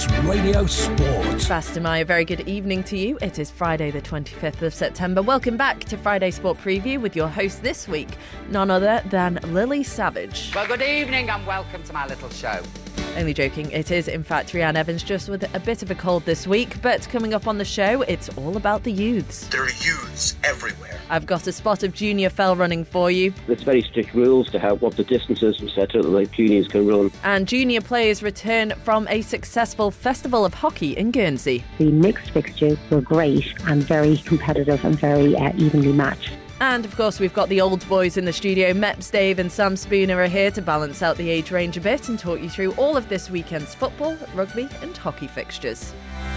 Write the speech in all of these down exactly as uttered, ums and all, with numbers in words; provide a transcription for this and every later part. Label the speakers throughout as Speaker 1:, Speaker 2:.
Speaker 1: Manx Radio Sport.
Speaker 2: Fastamai, a very good evening to you. It is Friday the twenty-fifth of September. Welcome back to Friday Sport Preview with your host this week, none other than Lily Savage.
Speaker 3: Well, good evening and welcome to my little show.
Speaker 2: Only joking, it is in fact Rhiannon Evans, just with a bit of a cold this week, but coming up on the show, it's all about the youths.
Speaker 4: There are youths everywhere.
Speaker 2: I've got a spot of junior fell running for you.
Speaker 5: There's very strict rules to how what the distances, et cetera, that like juniors can run.
Speaker 2: And junior players return from a successful festival of hockey in Guernsey.
Speaker 6: The mixed fixtures were great and very competitive and very uh, evenly matched.
Speaker 2: And of course we've got the old boys in the studio. Meps Dave and Sam Spooner are here to balance out the age range a bit and talk you through all of this weekend's football, rugby and hockey fixtures.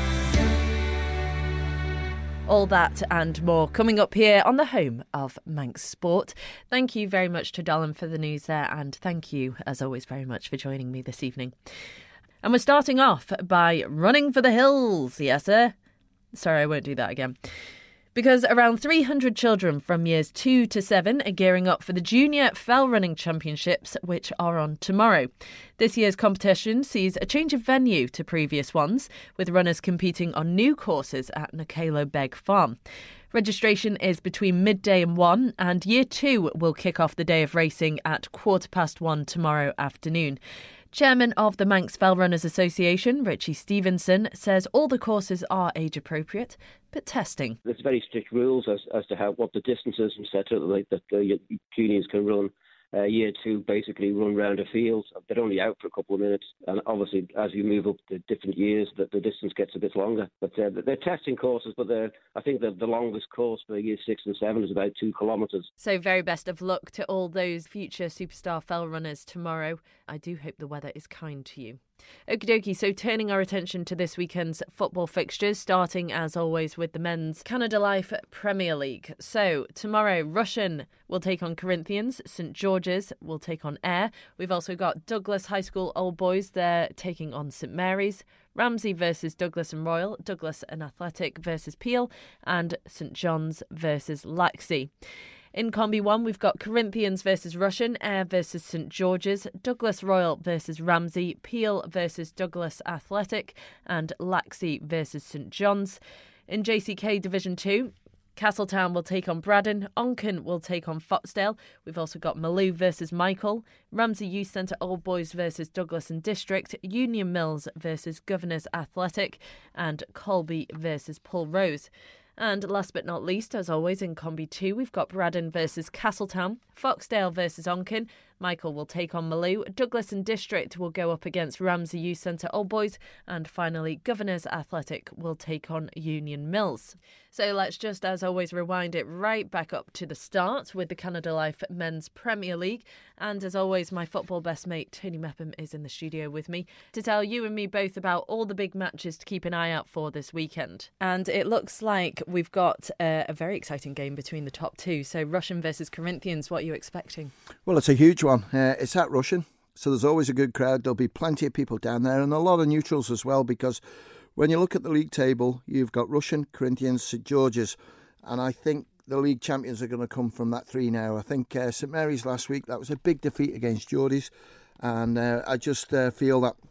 Speaker 2: All that and more coming up here on the home of Manx Sport. Thank you very much to Dallin for the news there, and thank you as always very much for joining me this evening. And we're starting off by running for the hills. Yes sir. Sorry, I won't do that again. Because around three hundred children from years two to seven are gearing up for the Junior Fell Running Championships, which are on tomorrow. This year's competition sees a change of venue to previous ones, with runners competing on new courses at Nakalo Beg Farm. Registration is between midday and one, and year two will kick off the day of racing at quarter past one tomorrow afternoon. Chairman of the Manx Fell Runners Association, Richie Stevenson, says all the courses are age appropriate, but testing.
Speaker 5: There's very strict rules as as to how what the distances, et cetera, like that uh, juniors can run. Uh, year two basically run round a field. They're only out for a couple of minutes, and obviously as you move up to different years, the, the distance gets a bit longer. But uh, they're testing courses, but they're, I think the, the longest course for year six and seven is about two kilometres.
Speaker 2: So very best of luck to all those future superstar fell runners tomorrow. I do hope the weather is kind to you. Okie dokie, so turning our attention to this weekend's football fixtures, starting as always with the men's Canada Life Premier League. So tomorrow, Rushen will take on Corinthians, St George's will take on Ayr. We've also got Douglas High School Old Boys, they're taking on St Mary's. Ramsey versus Douglas and Royal, Douglas and Athletic versus Peel, and St John's versus Laxey. In Combi one, we've got Corinthians versus Rushen, Ayr versus St George's, Douglas Royal versus Ramsey, Peel versus Douglas Athletic, and Laxey versus St John's. In J C K Division two, Castletown will take on Braddon, Onken will take on Foxdale. We've also got Maloo versus Michael, Ramsey Youth Centre Old Boys versus Douglas and District, Union Mills versus Governors Athletic, and Colby versus Pulrose. And last but not least, as always in Combi two, we've got Braddon versus Castletown, Foxdale versus Onken, Michael will take on Maloo, Douglas and District will go up against Ramsey Youth Centre Old Boys, and finally Governors Athletic will take on Union Mills. So let's just, as always, rewind it right back up to the start with the Canada Life Men's Premier League. And as always, my football best mate Tony Mepham is in the studio with me to tell you and me both about all the big matches to keep an eye out for this weekend. And it looks like we've got a, a very exciting game between the top two. So Rushen versus Corinthians, what are you expecting?
Speaker 7: Well, it's a huge one. Uh, it's at Rushen, so there's always a good crowd. There'll be plenty of people down there and a lot of neutrals as well, because when you look at the league table, you've got Rushen, Corinthians, St George's, and I think the league champions are going to come from that three now. I think uh, St Mary's last week, that was a big defeat against Geordies, and uh, I just uh, feel that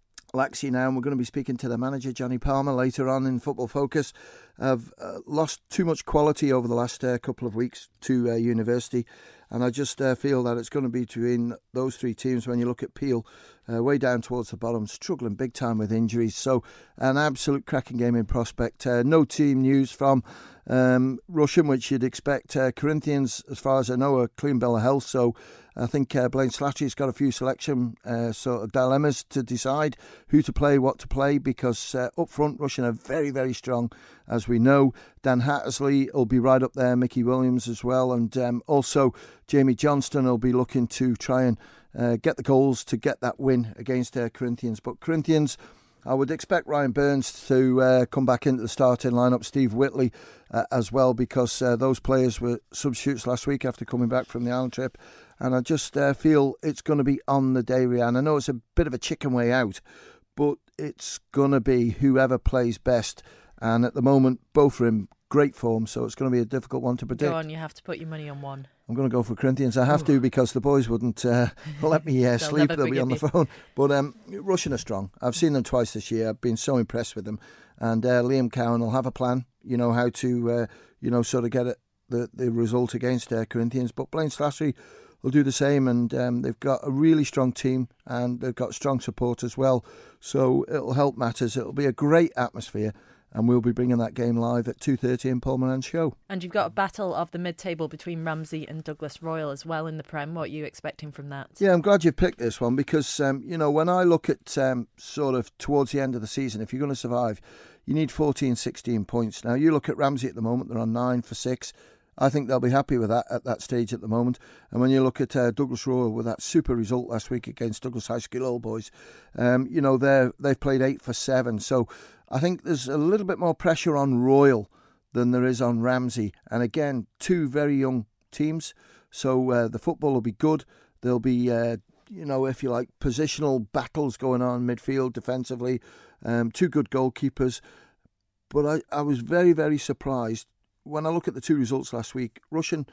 Speaker 7: Laxey now, and we're going to be speaking to the manager, Johnny Palmer, later on in Football Focus, have uh, lost too much quality over the last uh, couple of weeks to uh, University. And I just uh, feel that it's going to be between those three teams. When you look at Peel, uh, way down towards the bottom, struggling big time with injuries. So an absolute cracking game in prospect. Uh, no team news from um, Rushen, which you'd expect. Uh, Corinthians, as far as I know, are clean bill of health. So I think uh, Blaine Slattery's got a few selection uh, sort of dilemmas to decide who to play, what to play, because uh, up front, Rushen are very, very strong, as we know. Dan Hattersley will be right up there, Mickey Williams as well, and um, also Jamie Johnston will be looking to try and uh, get the goals to get that win against uh, Corinthians. But Corinthians, I would expect Ryan Burns to uh, come back into the starting lineup, Steve Whitley uh, as well, because uh, those players were substitutes last week after coming back from the island trip. And I just uh, feel it's going to be on the day, Rianne. I know it's a bit of a chicken way out, but it's going to be whoever plays best. And at the moment, both of them great form, so it's going to be a difficult one to predict.
Speaker 2: Go on, you have to put your money on one.
Speaker 7: I'm going to go for Corinthians. I have Ooh. to because the boys wouldn't uh, let me uh, sleep. They'll be on the phone. But um, Russian are strong. I've seen them twice this year. I've been so impressed with them. And uh, Liam Cowan will have a plan, you know, how to, uh, you know, sort of get it, the, the result against uh, Corinthians. But Blaine Slattery will do the same. And um, they've got a really strong team and they've got strong support as well. So it'll help matters. It'll be a great atmosphere. And we'll be bringing that game live at two thirty in Paul Moran's show.
Speaker 2: And you've got a battle of the mid-table between Ramsey and Douglas Royal as well in the Prem. What are you expecting from that?
Speaker 7: Yeah, I'm glad you picked this one because, um, you know, when I look at um, sort of towards the end of the season, if you're going to survive, you need fourteen, sixteen points. Now, you look at Ramsey at the moment, they're on nine for six. I think they'll be happy with that at that stage at the moment. And when you look at uh, Douglas Royal with that super result last week against Douglas High School Old Boys, um, you know, they're, they've played eight for seven. So I think there's a little bit more pressure on Royal than there is on Ramsey. And again, two very young teams. So uh, the football will be good. There'll be, uh, you know, if you like, positional battles going on midfield, defensively. Um, two good goalkeepers. But I, I was very, very surprised when I look at the two results last week. Russian,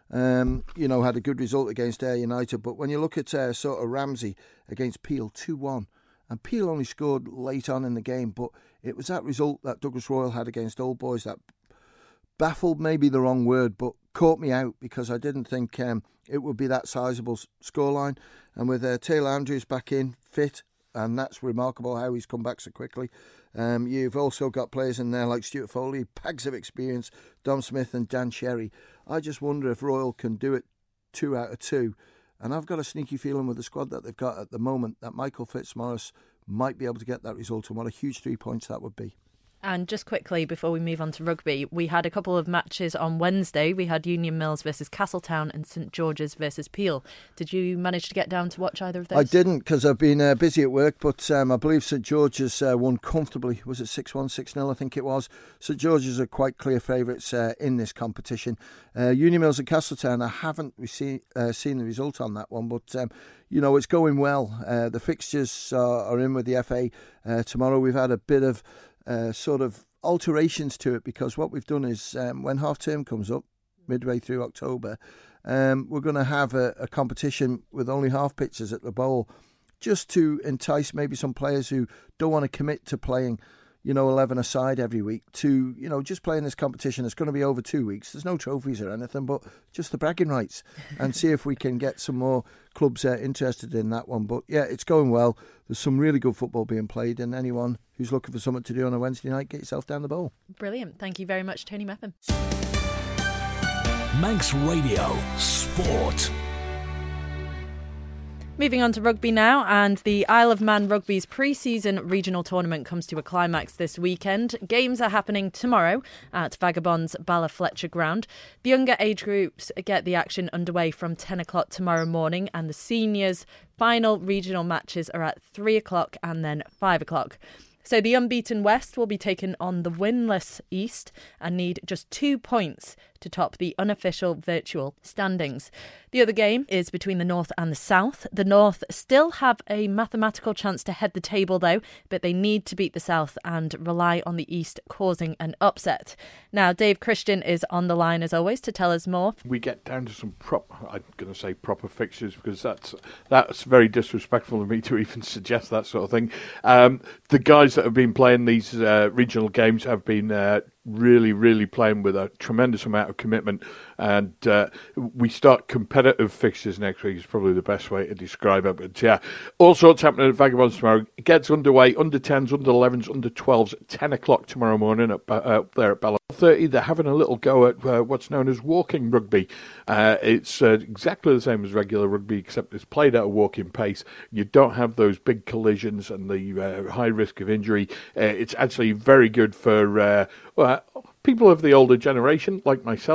Speaker 7: um, you know, had a good result against Ayr United. But when you look at uh, sort of Ramsey against Peel, two one. And Peel only scored late on in the game, but it was that result that Douglas Royal had against Old Boys that baffled, maybe the wrong word, but caught me out because I didn't think um, it would be that sizable scoreline. And with uh, Taylor Andrews back in, fit, and that's remarkable how he's come back so quickly. Um, you've also got players in there like Stuart Foley, bags of experience, Dom Smith and Dan Sherry. I just wonder if Royal can do it two out of two. And I've got a sneaky feeling with the squad that they've got at the moment that Michael Fitzmaurice might be able to get that result, and what a huge three points that would be.
Speaker 2: And just quickly, before we move on to rugby, we had a couple of matches on Wednesday. We had Union Mills versus Castletown and St George's versus Peel. Did you manage to get down to watch either of those?
Speaker 7: I didn't because I've been uh, busy at work, but um, I believe St George's uh, won comfortably. Was it six one, six nil, I think it was. St George's are quite clear favourites uh, in this competition. Uh, Union Mills and Castletown, I haven't rece- uh, seen the result on that one, but um, you know, it's going well. Uh, the fixtures are, are in with the F A uh, tomorrow. We've had a bit of Uh, sort of alterations to it because what we've done is um, when half term comes up midway through October, um, we're going to have a, a competition with only half pitches at the bowl just to entice maybe some players who don't want to commit to playing, you know, eleven aside every week to, you know, just playing this competition. It's going to be over two weeks. There's no trophies or anything, but just the bragging rights and see if we can get some more clubs uh, interested in that one. But yeah, it's going well. There's some really good football being played, and anyone who's looking for something to do on a Wednesday night, get yourself down the bowl.
Speaker 2: Brilliant. Thank you very much, Tony Mepham.
Speaker 1: Manx Radio Sport.
Speaker 2: Moving on to rugby now, and the Isle of Man Rugby's pre-season regional tournament comes to a climax this weekend. Games are happening tomorrow at Vagabonds Bala Fletcher Ground. The younger age groups get the action underway from ten o'clock tomorrow morning, and the seniors' final regional matches are at three o'clock and then five o'clock. So the unbeaten West will be taken on the winless East and need just two points to top the unofficial virtual standings. The other game is between the North and the South. The North still have a mathematical chance to head the table though, but they need to beat the South and rely on the East causing an upset. Now, Dave Christian is on the line as always to tell us more.
Speaker 8: We get down to some proper, I'm going to say proper fixtures because that's that's very disrespectful of me to even suggest that sort of thing. Um, the guys that have been playing these uh, regional games have been uh, really, really playing with a tremendous amount of commitment, and uh, we start competitive fixtures next week is probably the best way to describe it. But yeah, all sorts happening at Vagabonds tomorrow. It gets underway, under tens, under elevens, under twelves at ten o'clock tomorrow morning up uh, there at Bella thirty. They're having a little go at uh, what's known as walking rugby. Uh, it's uh, exactly the same as regular rugby, except it's played at a walking pace. You don't have those big collisions and the uh, high risk of injury. Uh, it's actually very good for uh, well, people of the older generation, like myself,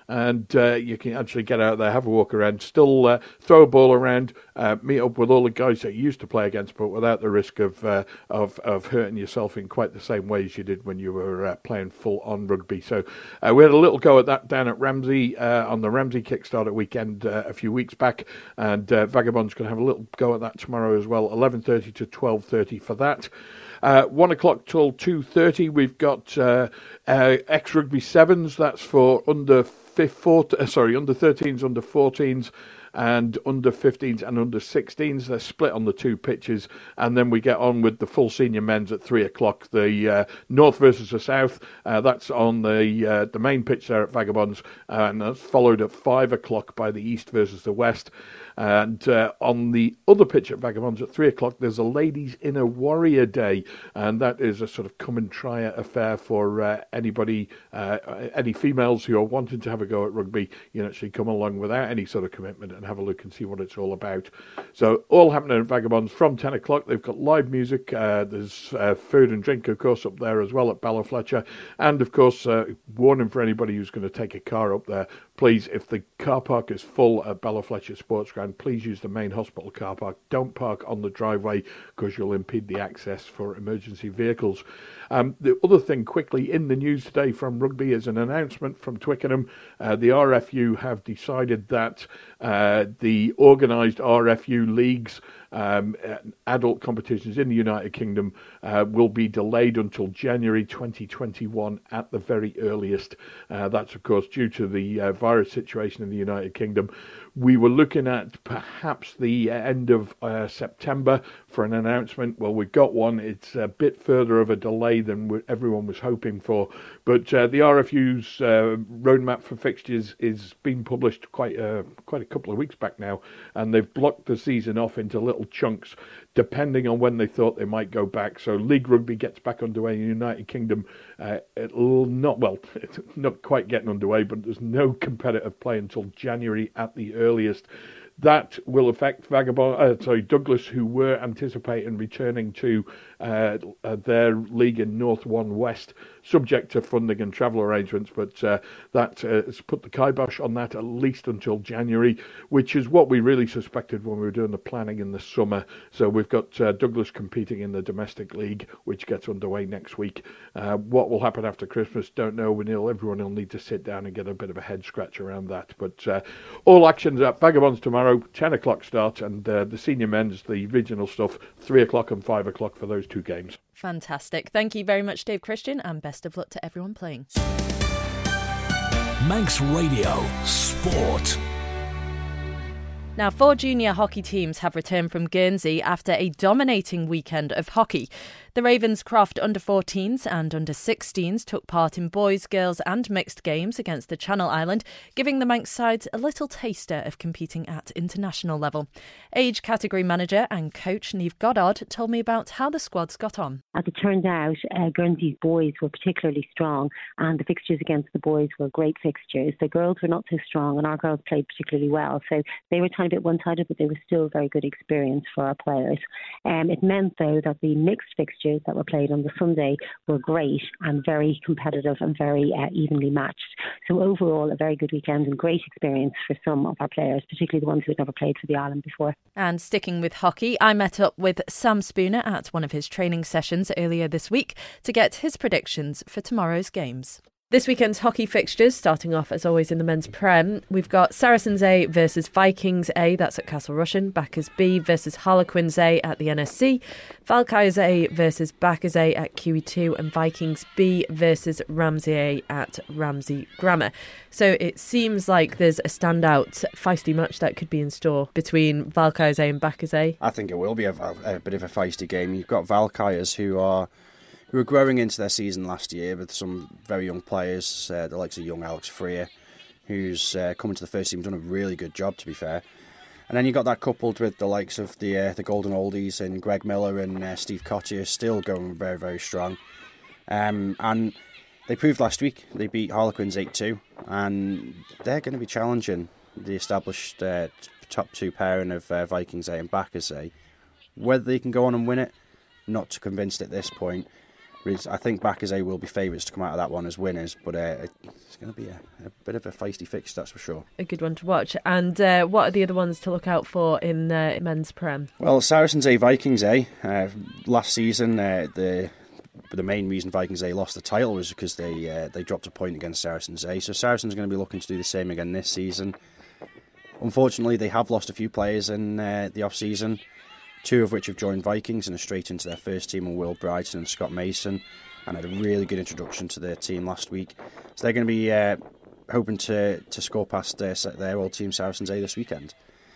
Speaker 8: and uh, you can actually get out there, have a walk around, still uh, throw a ball around, uh, meet up with all the guys that you used to play against, but without the risk of uh, of, of hurting yourself in quite the same way as you did when you were uh, playing full-on rugby. So uh, we had a little go at that down at Ramsey uh, on the Ramsey Kickstarter weekend uh, a few weeks back, and uh, Vagabond's going to have a little go at that tomorrow as well, eleven thirty to twelve thirty for that. Uh, one o'clock till two thirty, we've got uh, uh, ex-rugby sevens. That's for under four, uh, sorry, under thirteens, under fourteens, and under fifteens and under sixteens. They're split on the two pitches, and then we get on with the full senior men's at three o'clock. The uh, North versus the South. Uh, that's on the uh, the main pitch there at Vagabonds, uh, and that's followed at five o'clock by the East versus the West. And uh, on the other pitch at Vagabonds at three o'clock, there's a Ladies Inner Warrior Day, and that is a sort of come and try it affair for uh, anybody, uh, any females who are wanting to have a go at rugby. You can actually come along without any sort of commitment and have a look and see what it's all about. So all happening at Vagabonds from ten o'clock. They've got live music. Uh, there's uh, food and drink, of course, up there as well at Ballafletcher. And, of course, uh, warning for anybody who's going to take a car up there, please, if the car park is full at Ballafletcher Sports Ground, please use the main hospital car park. Don't park on the driveway because you'll impede the access for emergency vehicles. Um, the other thing quickly in the news today from rugby is an announcement from Twickenham. Uh, the R F U have decided that uh, the organised R F U leagues, um, adult competitions in the United Kingdom, uh, will be delayed until January twenty twenty-one at the very earliest. Uh, that's, of course, due to the uh, virus situation in the United Kingdom. We were looking at perhaps the end of uh, September for an announcement. Well, we've got one. It's a bit further of a delay than everyone was hoping for. But uh, the R F U's uh, roadmap for fixtures is being published quite uh, quite a couple of weeks back now, and they've blocked the season off into little chunks, depending on when they thought they might go back. So League Rugby gets back underway in the United Kingdom. Uh, it'll not, well, it's not quite getting underway, but there's no competitive play until January at the earliest. That will affect Vagabond, uh, sorry, Douglas, who were anticipating returning to uh, uh, their league in North One West, subject to funding and travel arrangements. But uh, that uh, has put the kibosh on that at least until January, which is what we really suspected when we were doing the planning in the summer. So we've got uh, Douglas competing in the domestic league, which gets underway next week. Uh, what will happen after Christmas, don't know. We'll, everyone will need to sit down and get a bit of a head scratch around that. But uh, all actions at Vagabonds tomorrow. ten o'clock start, and uh, the senior men's, the regional stuff, three o'clock and five o'clock for those two games.
Speaker 2: Fantastic. Thank you very much, Dave Christian, and best of luck to everyone playing.
Speaker 1: Manx Radio Sport.
Speaker 2: Now, four junior hockey teams have returned from Guernsey after a dominating weekend of hockey. The Ravenscroft under fourteens and under sixteens took part in boys, girls and mixed games against the Channel Island, giving the Manx sides a little taster of competing at international level. Age category manager and coach Niamh Goddard told me about how the squads got on.
Speaker 6: As it turned out, uh, Guernsey's boys were particularly strong, and the fixtures against the boys were great fixtures. The girls were not so strong, and our girls played particularly well. So they were a tiny bit one-sided, but they were still a very good experience for our players. Um, it meant, though, that the mixed fixtures that were played on the Sunday were great and very competitive and very uh, evenly matched. So overall, a very good weekend and great experience for some of our players, particularly the ones who had never played for the island before.
Speaker 2: And sticking with hockey, I met up with Sam Spooner at one of his training sessions earlier this week to get his predictions for tomorrow's games. This weekend's hockey fixtures, starting off as always in the men's Prem, we've got Saracens A versus Vikings A, that's at Castle Rushen, Backers B versus Harlequins A at the N S C, Valkyries A versus Backers A at Q E two, and Vikings B versus Ramsey A at Ramsey Grammar. So it seems like there's a standout feisty match that could be in store between Valkyries A and Backers A.
Speaker 9: I think it will be a, a bit of a feisty game. You've got Valkyries who are who were growing into their season last year with some very young players, uh, the likes of young Alex Freer, who's uh, coming to the first team, done a really good job, to be fair. And then you got that coupled with the likes of the uh, the Golden Oldies and Greg Miller and uh, Steve Cottier, still going very, very strong. Um, and they proved last week, they beat Harlequins eight two, and they're going to be challenging the established uh, top two pairing of uh, Vikings A and Backers A. Whether they can go on and win it, not convinced at this point. I think Bacchus A will be favourites to come out of that one as winners, but uh, it's going to be a, a bit of a feisty fix, that's for sure.
Speaker 2: A good one to watch. And uh, what are the other ones to look out for in uh, men's Prem?
Speaker 9: Well, Saracens A, Vikings A. Uh, last season, uh, the the main reason Vikings A lost the title was because they uh, they dropped a point against Saracens A. So Saracens are going to be looking to do the same again this season. Unfortunately, they have lost a few players in uh, the off-season. Two of which have joined Vikings and are straight into their first team, Will Brighton and Scott Mason, and had a really good introduction to their team last week. So they're going to be uh, hoping to to score past their, their old team Saracens A this weekend.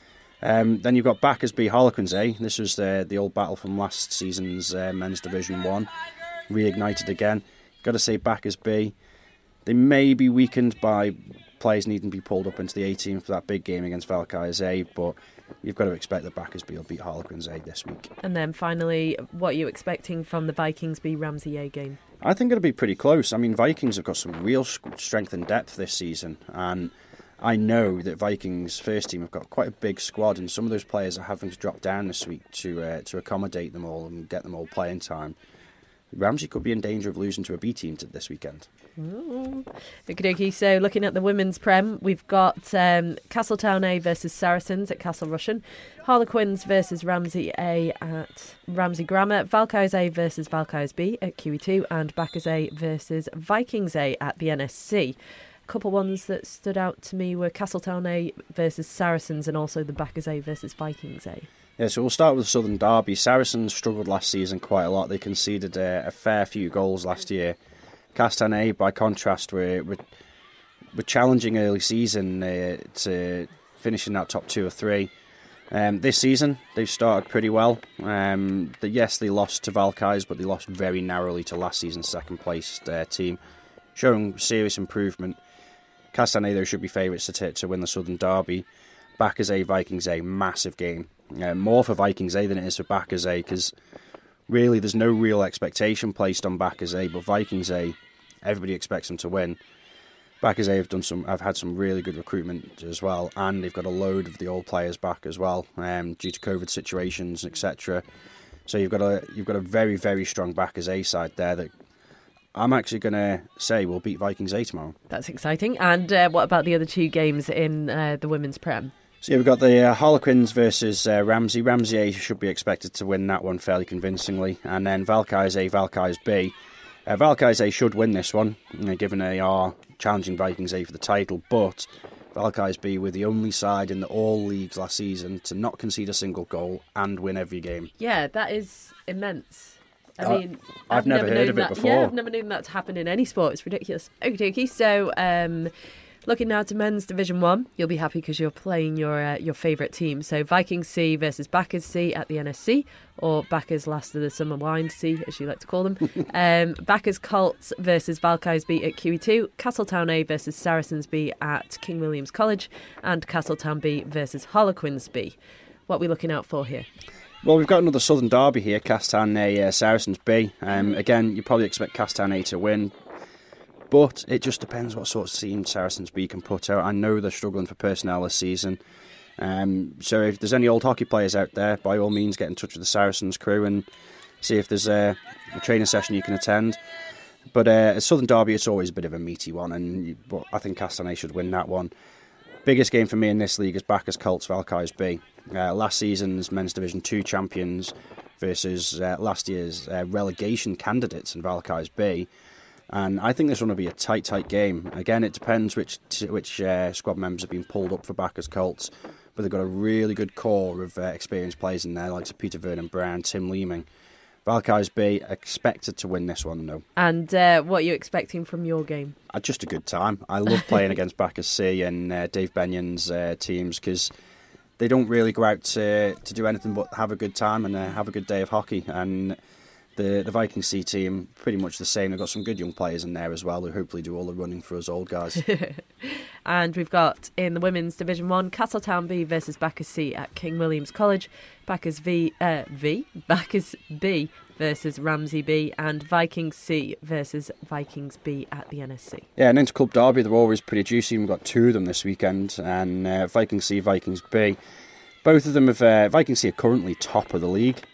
Speaker 9: Um, then you've got Bacchus B, Harlequins A. This was the, the old battle from last season's uh, Men's Division one, reignited again. Got to say Bacchus B, they may be weakened by players needing to be pulled up into the A team for that big game against Valkyries A, but you've got to expect that Bacchus B will beat Harlequins A this week.
Speaker 2: And then finally, what are you expecting from the Vikings B Ramsey A game?
Speaker 9: I think it'll be pretty close. I mean, Vikings have got some real strength and depth this season, and I know that Vikings' first team have got quite a big squad, and some of those players are having to drop down this week to uh, to accommodate them all and get them all playing time. Ramsey could be in danger of losing to a B team to this weekend.
Speaker 2: Okie dokie. So looking at the women's Prem, we've got um, Castletown A versus Saracens at Castle Rushen, Harlequins versus Ramsey A at Ramsey Grammar, Valkyries A versus Valkyries B at Q E two, and Bacchus A versus Vikings A at the N S C. A couple ones that stood out to me were Castletown A versus Saracens and also the Bacchus A versus Vikings A.
Speaker 9: Yeah, so we'll start with the Southern Derby. Saracens struggled last season quite a lot. They conceded uh, a fair few goals last year. Castan A, by contrast, were, were, were challenging early season uh, to finish in that top two or three. Um, this season, they've started pretty well. Um, the, yes, they lost to Valkyries, but they lost very narrowly to last season's second-place uh, team, showing serious improvement. Castan A, though, should be favourites to, t- to win the Southern Derby. Bacchus A, Vikings A, massive game. Uh, more for Vikings A than it is for Bacchus A, because really there's no real expectation placed on Bacchus A, but Vikings A, everybody expects them to win. Bacchus A have done some, have had some really good recruitment as well, and they've got a load of the old players back as well, um, due to COVID situations, et cetera. So you've got a you've got a very very strong Bacchus A side there that I'm actually going to say will beat Vikings A tomorrow.
Speaker 2: That's exciting. And uh, what about the other two games in uh, the women's Prem?
Speaker 9: So yeah, we've got the uh, Harlequins versus uh, Ramsey. Ramsey A should be expected to win that one fairly convincingly. And then Valkyries A, Valkyries B. Uh, Valkyries A should win this one, you know, given they are challenging Vikings A for the title. But Valkyries B were the only side in the all leagues last season to not concede a single goal and win every game.
Speaker 2: Yeah, that is immense. I
Speaker 9: Uh,
Speaker 2: mean,
Speaker 9: I've
Speaker 2: I've,
Speaker 9: never
Speaker 2: never,
Speaker 9: heard
Speaker 2: known
Speaker 9: of it
Speaker 2: that,
Speaker 9: before.
Speaker 2: Yeah, I've never known that to happen in any sport. It's ridiculous. Okie dokie. So, um, looking now to men's Division One, you'll be happy because you're playing your uh, your favourite team. So, Vikings C versus Bacchus C at the N S C, or Bacchus Last of the Summer Wine C, as you like to call them. um, Bacchus Colts versus Valkyries B at Q E two, Castletown A versus Saracens B at King William's College, and Castletown B versus Harlequins B. What are we looking out for here?
Speaker 9: Well, we've got another Southern Derby here, Castan A, uh, Saracens B. Um, again, you probably expect Castan A to win, but it just depends what sort of team Saracens B can put out. I know they're struggling for personnel this season, um, so if there's any old hockey players out there, by all means get in touch with the Saracens crew and see if there's a, a training session you can attend. But uh, at Southern Derby, it's always a bit of a meaty one, and you, but I think Castan A should win that one. Biggest game for me in this league is Bacchus Colts Valkyries B. Uh, last season's Men's Division two champions versus uh, last year's uh, relegation candidates in Valkyries B. And I think this one will be a tight, tight game. Again, it depends which t- which uh, squad members have been pulled up for Bacchus Colts, but they've got a really good core of uh, experienced players in there, like Peter Vernon Brown, Tim Leeming. Valkyries B expected to win this one, though.
Speaker 2: And uh, what are you expecting from your game?
Speaker 9: Uh, just a good time. I love playing against Bacchus C and uh, Dave Benyon's uh, teams because they don't really go out to, to do anything but have a good time and uh, have a good day of hockey. And the the Viking C team, pretty much the same. They've got some good young players in there as well who hopefully do all the running for us old guys.
Speaker 2: And we've got in the women's Division One, Castletown B versus Bacchus C at King William's College, Bacchus V uh, V Bacchus B versus Ramsey B, and Vikings C versus Vikings B at the N S C.
Speaker 9: Yeah, and Interclub Derby, they're always pretty juicy. We've got two of them this weekend, and uh, Vikings C, Vikings B. Both of them have, uh, Vikings C are currently top of the league,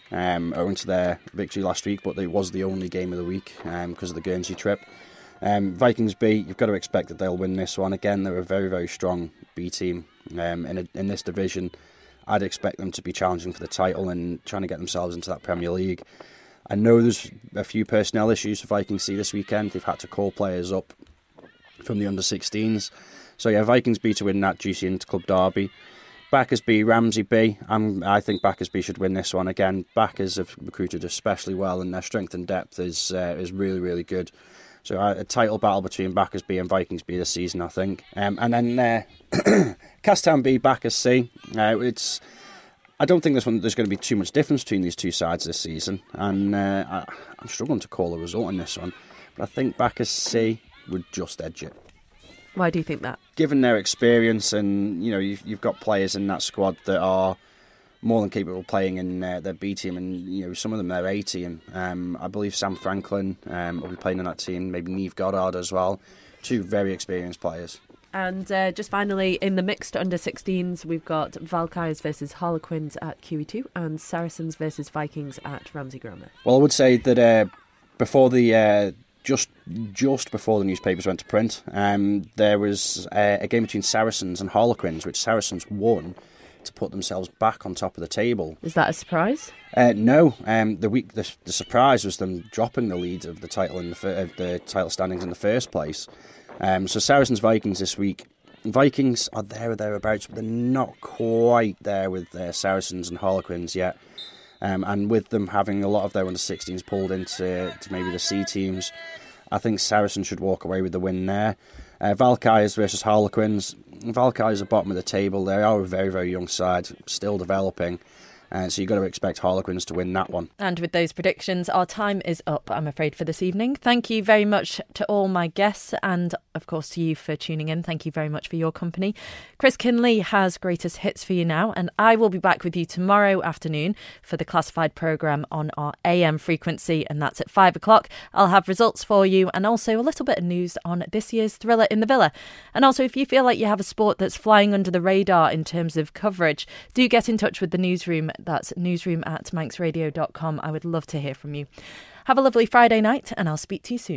Speaker 9: um, owing to their victory last week, but it was the only game of the week um, because of the Guernsey trip. Um, Vikings B, you've got to expect that they'll win this one. Again, they're a very, very strong B team um, in, a, in this division. I'd expect them to be challenging for the title and trying to get themselves into that Premier League. I know there's a few personnel issues for Vikings C this weekend. They've had to call players up from the under sixteens. So yeah, Vikings B to win that juicy Interclub derby. Backers B, Ramsey B. I'm, I think Backers B should win this one. Again, Backers have recruited especially well, and their strength and depth is uh, is really, really good. So uh, a title battle between Backers B and Vikings B this season, I think. Um, and then uh, Castown B, Backers C. Uh, it's I don't think this one there's going to be too much difference between these two sides this season, and uh, I, I'm struggling to call a result in this one. But I think Backers C would just edge it.
Speaker 2: Why do you think that?
Speaker 9: Given their experience, and you know, you've, you've got players in that squad that are more than capable of playing in uh, their B team, and you know, some of them their A team. Um, I believe Sam Franklin um, will be playing in that team. Maybe Niamh Goddard as well. Two very experienced players.
Speaker 2: And uh, just finally, in the mixed under sixteens, we've got Valkyries versus Harlequins at Q E two and Saracens versus Vikings at Ramsey Grammar.
Speaker 9: Well, I would say that uh, before the uh, just just before the newspapers went to print, um, there was uh, a game between Saracens and Harlequins, which Saracens won to put themselves back on top of the table.
Speaker 2: Is that a surprise?
Speaker 9: Uh, no, um, the week the, the surprise was them dropping the lead of the title in the of the title standings in the first place. Um, so Saracens Vikings this week. Vikings are there or thereabouts, but they're not quite there with uh, Saracens and Harlequins yet. Um, and with them having a lot of their under sixteens pulled into to maybe the C teams, I think Saracens should walk away with the win there. Uh, Valkyries versus Harlequins. Valkyries are bottom of the table. They are a very, very young side, still developing. Uh, so you've got to expect Harlequins to win that one.
Speaker 2: And with those predictions, our time is up, I'm afraid, for this evening. Thank you very much to all my guests and, of course, to you for tuning in. Thank you very much for your company. Chris Kinley has greatest hits for you now, and I will be back with you tomorrow afternoon for the classified programme on our A M frequency, and that's at five o'clock. I'll have results for you and also a little bit of news on this year's Thriller in the Villa. And also, if you feel like you have a sport that's flying under the radar in terms of coverage, do get in touch with the newsroom. That's newsroom at manx radio dot com. I would love to hear from you. Have a lovely Friday night, and I'll speak to you soon.